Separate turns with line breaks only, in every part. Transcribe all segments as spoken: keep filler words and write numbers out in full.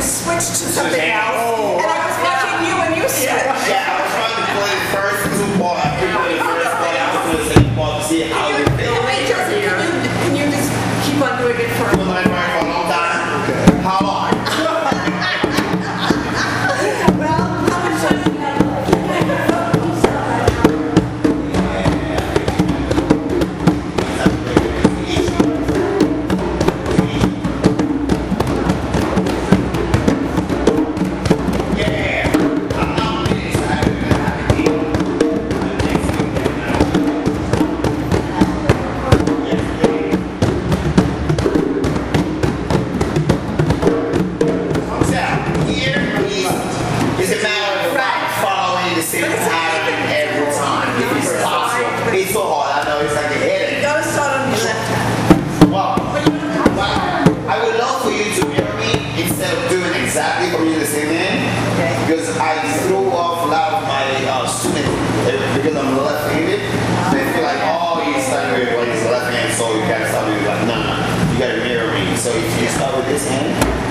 switched to something else, and I was watching you and you switched.
Yeah, I was trying to play the first two balls. I couldn't play the first ball. I was going to say ball to see how it feels.
Wait, just, can you, can you just keep on doing it for a
long time? Okay. How long?
Well, how much time do you have?
It's so hard, I know it's like a headache.
You gotta start on your left hand.
Well, I would love for you to mirror me instead of doing exactly from you the same hand.
Okay.
Because I throw off a lot of my uh, students because I'm left-handed. They feel like, oh, he's starting with well, he's left hand, so you gotta start with like, no, no, you gotta mirror me. So if you start with this hand.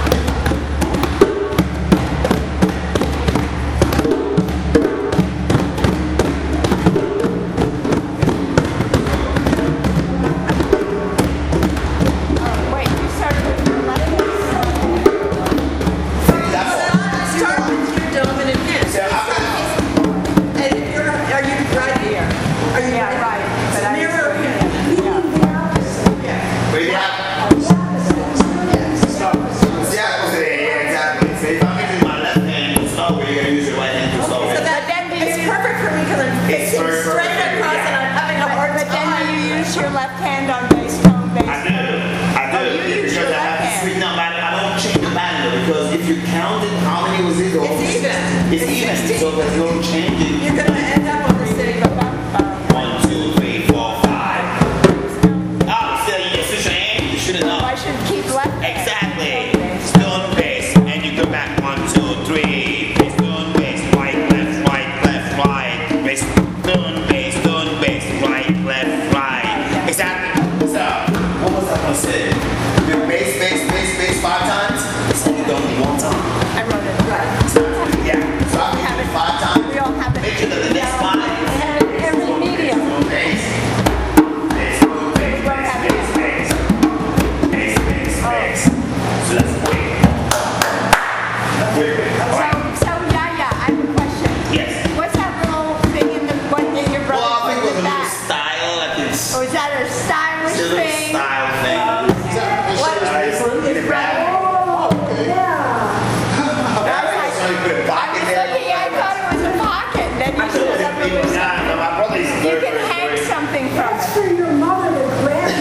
Your left hand on bass tone, bass
I do. I do.
Oh, you use
because
your
I have
left
to
hand.
sweeten up my, I don't change the band because if you counted how many was it?
It's even.
It's,
It's
even.
sixteen.
So there's no changing.
You're gonna end up on the same.
One, two, three, four, five. Oh, so you switch your hand? You shouldn't know.
I should keep left hand.
Exactly. Still on bass. And you go back one, two, three. Bass, down, bass, right, left, right, left, right. Bass, down, bass, down, bass, right, left, right. Exactly. What was I going to say? Do bass, bass, bass, bass five times? It's only done one time.
I wrote it right.
Yeah. So I can do it five times.
We all have it.
Make sure that the next five.
Every medium.
Bass. Bass, bass, bass, bass, bass. Bass, bass, bass. So that's quick. Quick, quick. All right.
So, so yeah, yeah, I have a question.
Yes.
What's that little thing in the what in your brother?
Well, I think it was a little
back?
style. Like it's
Or is that a stylish
it's a little
thing?
style thing.
What?
It's rap.
Oh, yeah.
That was so you put a
I
pocket
was
there.
looking, I thought it was a pocket. Then you
I
put
told
it up
you,
with
nah, no, my brother is
You
very,
can
very
hang
great.
something from it.
For your mother to grab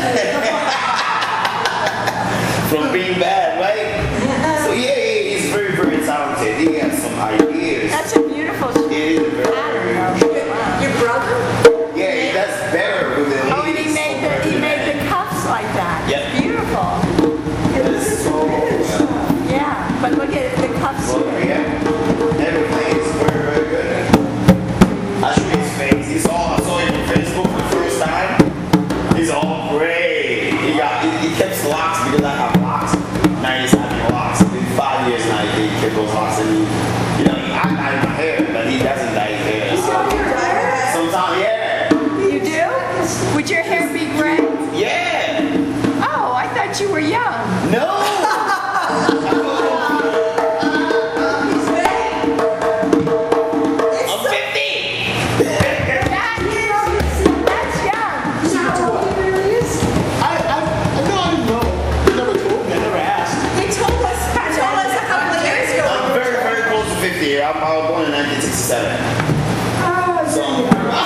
From being bad, right? So yeah, yeah, he's very, very talented. He has some ideas.
That's a beautiful
It is a very, very
pattern.
good.
Your brother?
Yeah, he does better with the
Oh, and he made the he made the cuffs like that.
Yep.
It's beautiful.
That is so well.
Yeah, but look at the cuffs
Well,
here.
yeah, everything is very, very good. I show his face. He's all, I saw him on Facebook for the first time. He's all gray. He got, he, he kept locks because I have locks. Now he's having locks. In five years now, he kept those locks. And he, you know, I dye my hair, but he doesn't dye his hair. So, sometimes, yeah.
You do? Would your hair be gray?
Yeah.
Oh, I thought you were young.
No. I'm fifty.
That, that's young.
I, I, I know I didn't know. He never told me. I never asked.
He told us, he told us a couple of years ago.
I'm very, very close to fifty. I'm, I was born in nineteen sixty-seven. So,
Yeah, you told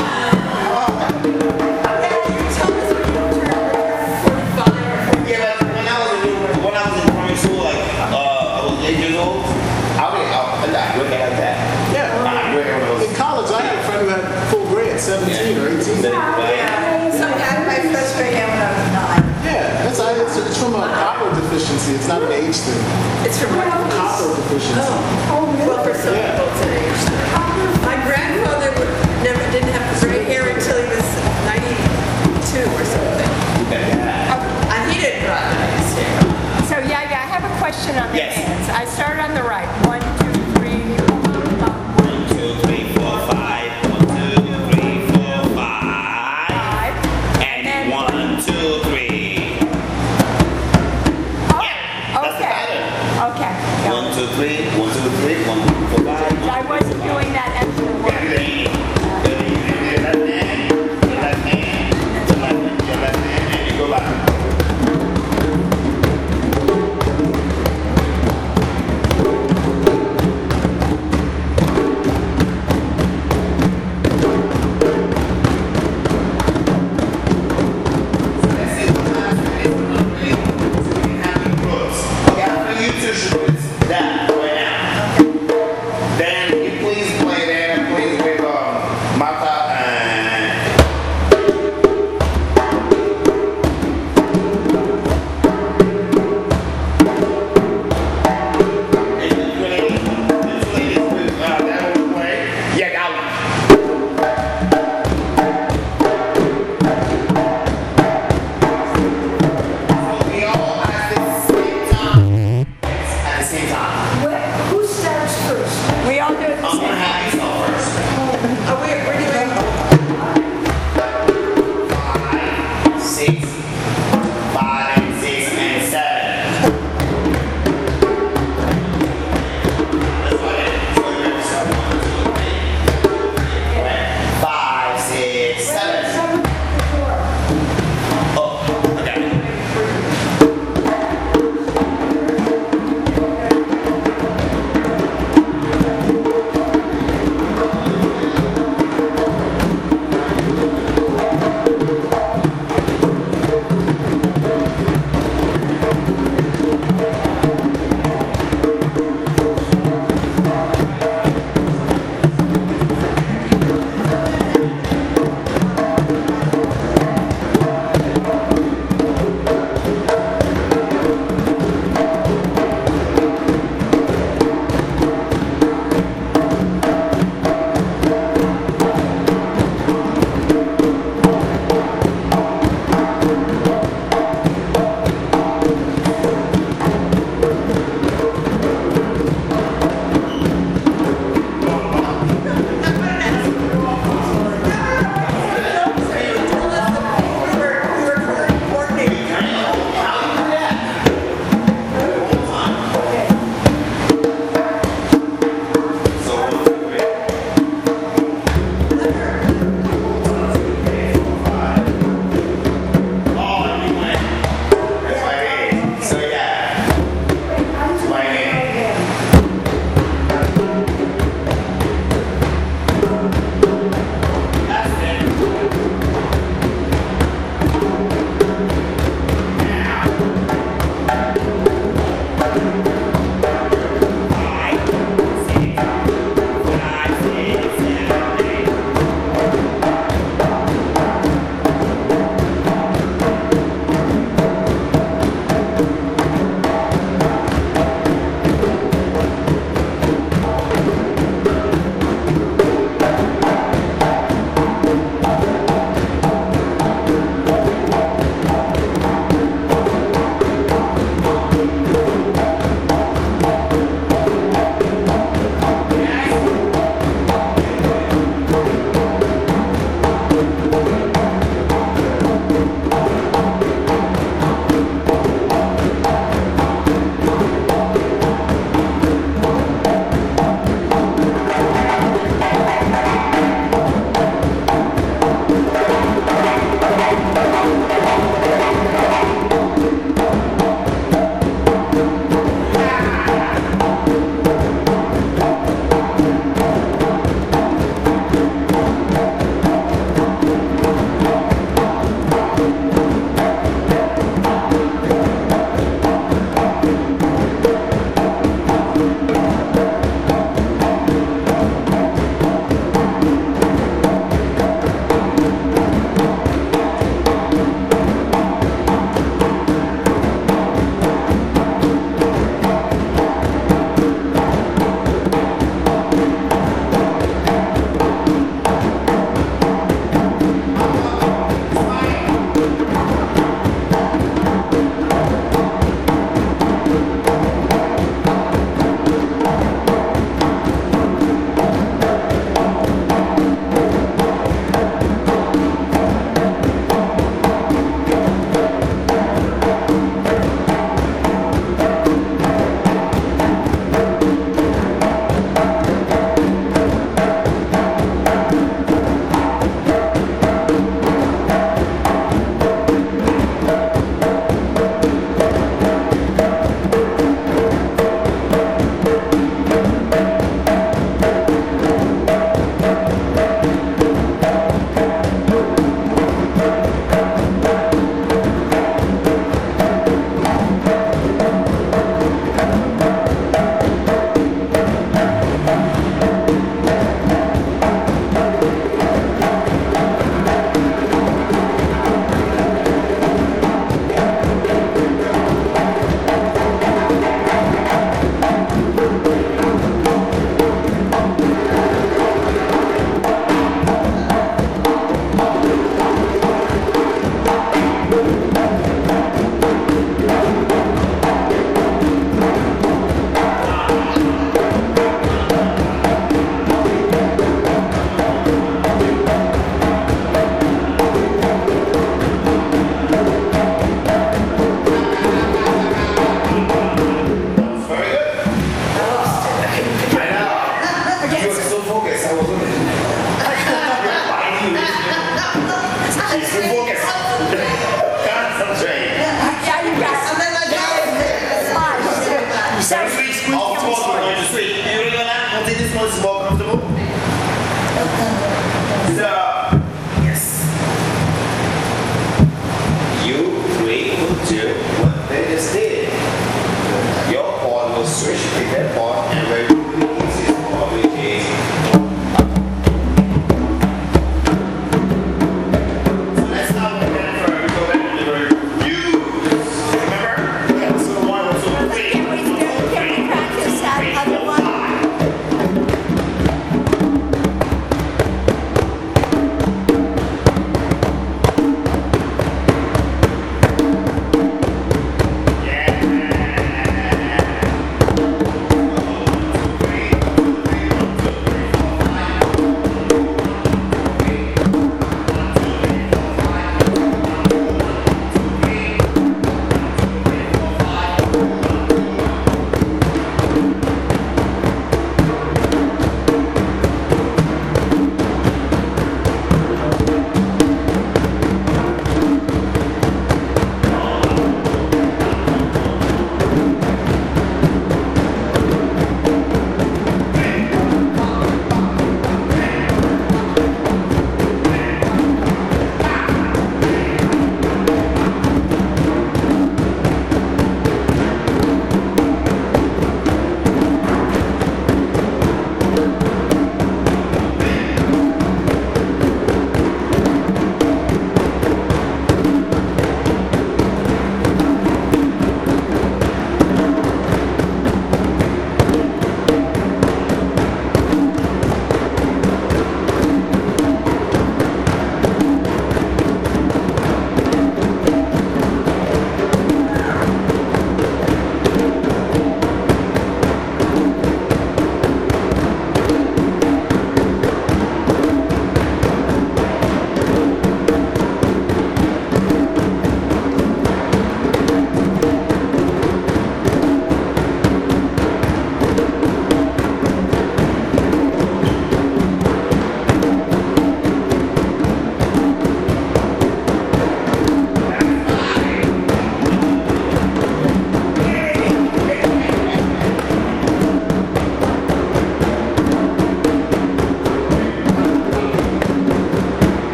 us when you were forty-five.
yeah, but when I was in, when I was in primary school, like uh, I was eight years old. I was I got good hair like that.
Yeah.
I had good hair when I was.
In college, I had a friend who had full gray at seventeen or eighteen.
Yeah. So I had my first gray hair when I was nine.
Yeah, that's it's, it's from a copper deficiency. It's not an age thing.
It's from what?
Copper deficiency.
Well, for some people it's an age thing. My grandfather would never didn't have gray hair until he was ninety-two or something.
Yeah.
And he didn't grow out his hair.
So yeah, yeah, I have a question on the
Yes.
hands. I I start on the right. One, two, three,
One, two, three, four, five. One, two, three, four, five.
five.
And
then
one, two, three.
Oh,
That's the
okay.
pattern.
Okay. got
One,
it.
two, three. One, two, three. One, two, three, four, five.
I wasn't doing that extra
Yeah,
work.
you ain't. Your left hand, your left hand, your left hand, your left hand, and you go back.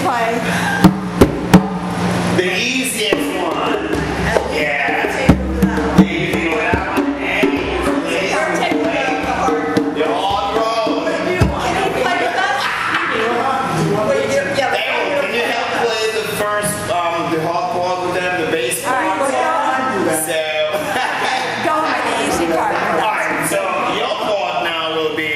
play.
The easiest one. Yeah. The easy one. That one. And you play. The hard road.
Can you play with us? Wait, you- yeah,
Hey, can you help play the first, um, the hard part with them, the bass
All right,
part?
so
So,
go with the easy part.
alright, so your part now will be.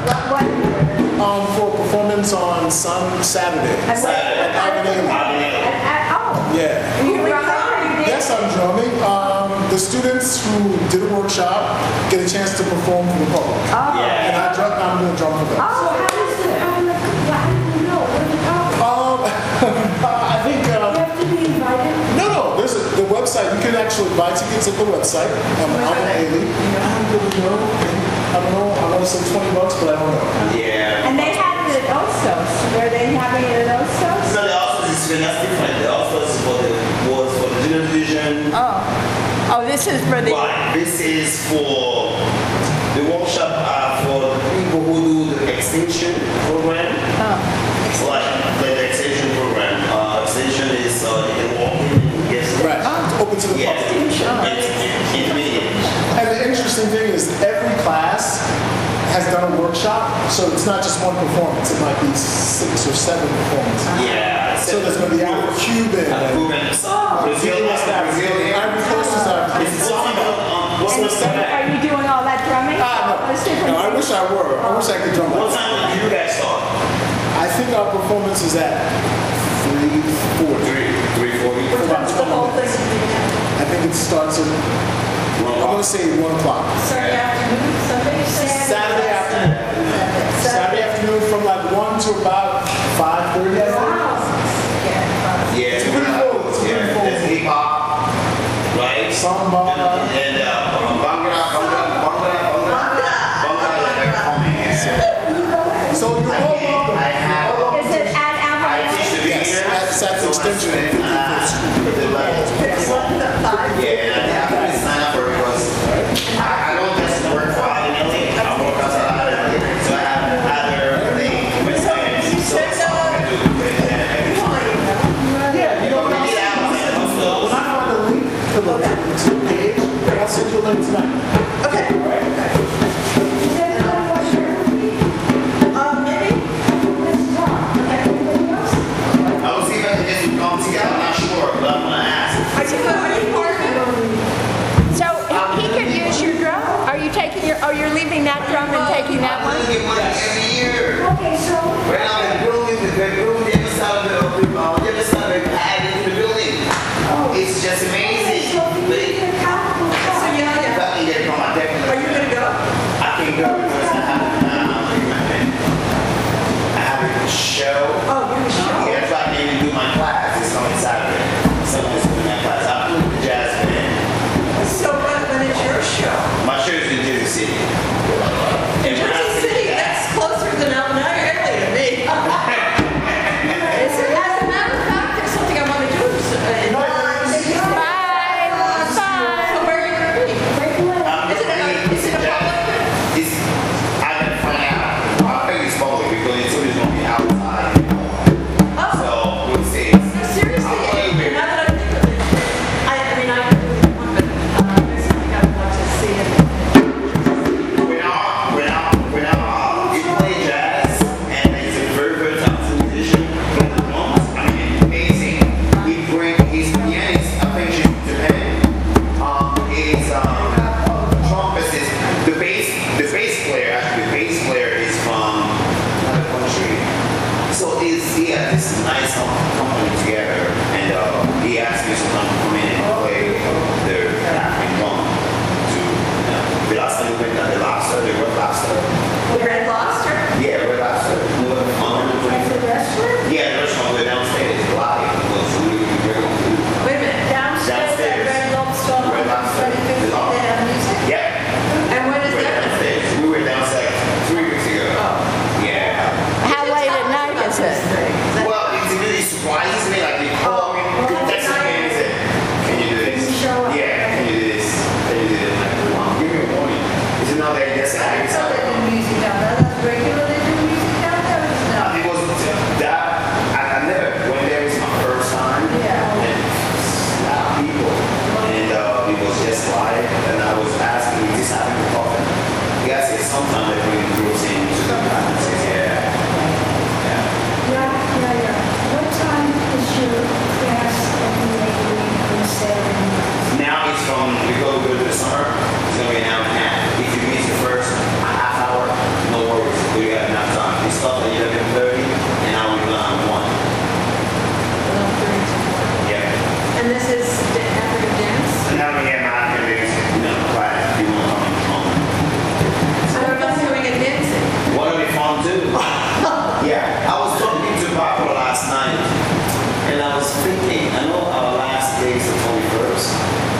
What?
Um, for a performance on Sun Saturday.
And what-
At Alvin Ailey.
And- and- Oh.
Yeah.
You were already there?
Yes, I'm drumming. Um, the students who did a workshop get a chance to perform for the public.
Oh.
And I drum, I'm going to drum for them.
So how does the, how do you, how do you know? Where to go?
Um, I think,
You
uh,
have to be invited?
no, no, there's a, the website. You can actually buy tickets at the website. Um, Alvin Ailey. I don't really know. I don't know. I want to say twenty bucks, but I don't know.
Yeah.
And they had it at Osos. Were they having it at Osos?
So the also is that's different. The also is for the was for the junior division.
Oh. Oh, this is for the.
But this is for the workshop uh, for the people who do the extension program.
Oh.
Like the extension program. Uh, extension is uh, you can walk in and get some.
Right. It's open to the
Yes.
public.
It's intermediate.
And the interesting thing is every class has done a workshop, so it's not just one performance. It might be six or seven performances.
Yeah.
So there's going to be Afro-Cuban and
Brazilian. Brazilian.
Ivory Coast is our
It's possible. Um, what
And
was that?
are you doing all that drumming?
Ah,
Those
no.
different
No, I wish I were. I wish I could drum
What
like that.
time did you guys start?
I think our performance is at three forty.
Three, three forty.
For about
The whole
twenty
thing.
minutes. I think it starts at, I'm going to say one o'clock.
Saturday afternoon, Sunday?
Saturday afternoon. Saturday afternoon from like one to about five thirty.
Yeah,
It's pretty cool. It's pretty
yeah.
cool.
There's hip hop, right?
Samba.
And uh, Bhangra, Bhangra, Bhangra, Bhangra, Bhangra, like they're coming. Yeah.
So you're all welcome.
I have.
Is it at
I
Alvin?
teach the
Yes,
beginners.
at Saks
so
Extension.
my students, uh, the levels. Yeah, and I have to sign up for it because I, I don't just work for Alvin Ailey. I work outside Alvin Ailey. So I have other things. So it's all I do.
Yeah, you know what
We need
else?
hours and also.
When I find a link to the, to the page, I'll send you a link tonight.
Okay. Um, maybe?
I will see if I can get some come together. I'm not sure, but I'm gonna ask.
Are you, are you part of it?
So he he could use your drum? Are you taking your, oh, you're leaving that drum and taking that
I'm
one?
gonna get money every year.
Okay, so.
Right now, the building, the building, the other side of the, uh, the other side of the pad into the building. It's just amazing. But it,
So, yeah, yeah.
if I can get it from my deck,
Are you gonna go?
I can go because I have, um, I have a show.
Oh, you're the show.
Yeah, if I can even do my class, it's on Saturday. Someone's doing my class. I'm doing the jazz band.
So when, when is your show?
My show is in Jersey City.
In
And we're not
Jersey City,
doing that.
that's closer than Alvin Ailey to me. Is it, as a matter of fact, there's something I want to do. uh, in-
Bye. Bye.
So where are you gonna be?
I'm
Is it a,
doing
is it a
jazz-
public?
It's, I gotta find out. I think it's public because it's always gonna be outside.
Oh,
So we'll see.
no, seriously, now that I think of it, I, I mean, I really want, but, uh, there's something I want to see.
When our, when our, when our, uh, we play jazz and he's a very, very talented musician. But the drums, I mean, amazing. He bring his pianist, I think she's from Japan. Um, is um, trumpet is the bass, the bass player. Actually, the bass player is from another country. So is he had this nice com- company together, and uh, he asked me to come come in and play their African drum. To you know, the last time we went down the lobster, the red lobster.
Red Lobster?
Yeah, red lobster. We went on
The restaurant?
yeah, the restaurant we're downstairs live. It was really great.
Wait a minute, downstairs at
Downstairs.
Red Lobster?
Red Lobster.
Ready to
The loft.
they have music?
Yeah,
And when is
we were
that?
downstairs. We were downstairs three weeks ago.
Oh.
Yeah.
How late at night is it?
Is that-
Well, it's really surprising. start at eleven thirty, and I will done at one. Yeah.
And this is da- African dance?
And now we have my academics, you know, class, if you want to come and come.
So what about doing a dancing?
What are we fun too? Yeah, I was talking to Barbara last night, and I was thinking, I know our last day is the twenty-first.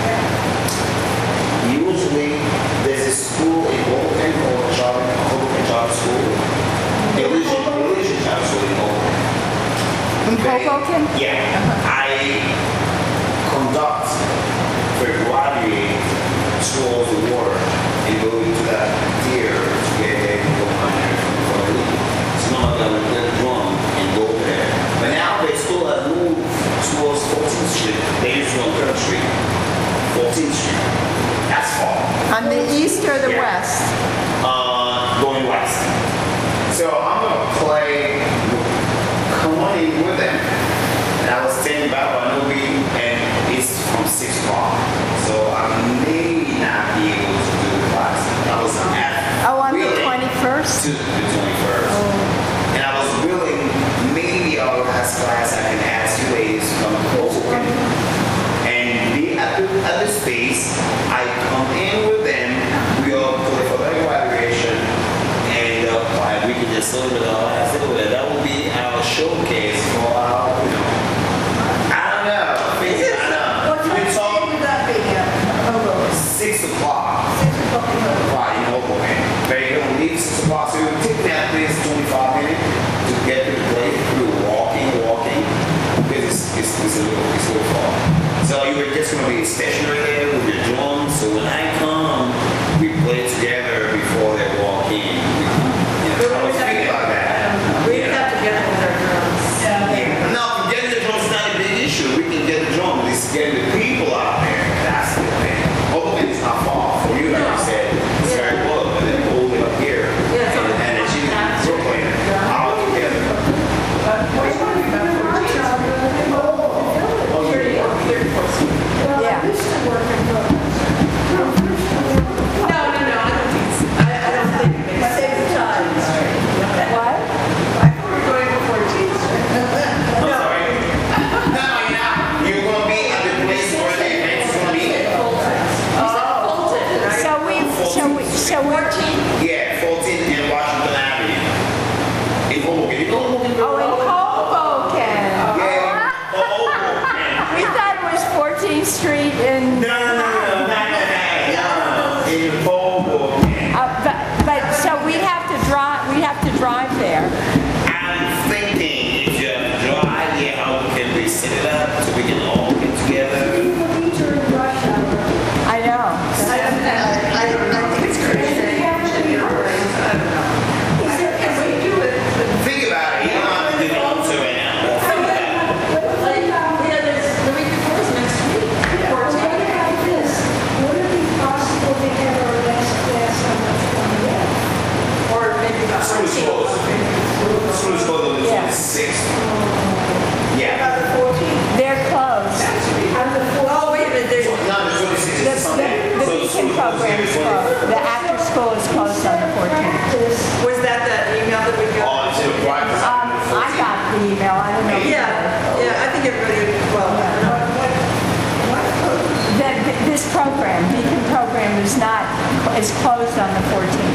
Usually, there's a school in Hoboken called Charter, Hoboken Charter School. Religion, religion Charter School in Hoboken.
In Hoboken?
Yeah, I conduct for graduate tours of work and go into that tier to get there and go on there for a week. So now I would play the drum and go there. But now the school has moved towards fourteenth Street. They used to on third Street. fourteenth Street. That's far.
On the east or the
Yeah.
west?
Uh, going west. So I'm gonna play Come On In with them. And I was standing by Wanobi, and it's from six o'clock. So I may not be able to do the class. I was at
Oh, on the
willing
twenty-first?
to the twenty-first. And I was willing, maybe our last class I can ask you ladies to come over and be at the, at the space. I come in with them, we all play for the graduation, and uh, like, we can just celebrate our last day with it. That will be our showcase for our, you know, I don't know, maybe, I don't know.
What time
We
of
talk
day would that be? uh, Hoboken?
six o'clock.
Six o'clock in Hoboken.
Right, in Hoboken. But you're gonna leave six o'clock, so it will take me at least twenty-five minutes to get to the place. We were walking, walking, because it's, it's, it's a little, it's a little far. So you were just gonna be stationary there with your drums. So when I come, we play together before they walk in. We, you know, I was thinking about that.
We'd
Yeah.
have to get with our drums.
Yeah. No, getting the drums is not a big issue. We can get the drums. It's getting the people out there. That's the thing. Hoboken is not far from you, like you said. It's very close, but then all the way up here.
Yeah, it's
and,
on-
and then she's in Brooklyn. All together.
Yeah.
No, no, no, I don't think, so. I, I don't think it makes sense. Save the time.
What?
We're going before Jesus.
I'm sorry. No, you're not. You're going to be at the place where the event is going to be.
Fulton, right?
So we, so we, so we're,
Yeah, fourteen and Washington Avenue. In Hoboken. You know Hoboken?
oh, in Hoboken.
Yeah, Hoboken.
We thought it was fourteenth Street in,
No, no, no, no, no, no, no, no. In Hoboken.
uh, but, but, so we'd have to drive, we'd have to drive there.
I'm thinking if you have a drive, yeah, how can we set it up so we can all get together?
I know.
I, I, I, I think it's crazy. I don't know. Can we do it?
Think about it. You don't have to do the answer right now. But think about it.
Like, yeah, there's, the week before is next week. fourteen. Or maybe about
School is
fourteen.
closed. School is closed on the
Yeah.
twenty-sixth. Yeah.
They're closed.
Oh, wait a minute, there's,
No, the twenty-sixth
The,
is
the,
Sunday.
the
So
Beacon
school
program is
closes
closed. The after school is closed on the fourteenth.
was that that email that we got?
Oh, it's in the private.
Um, I got the email, I don't know.
Yeah, yeah, I think everybody, well, I don't know.
That, this program, Beacon program is not, is closed on the fourteenth.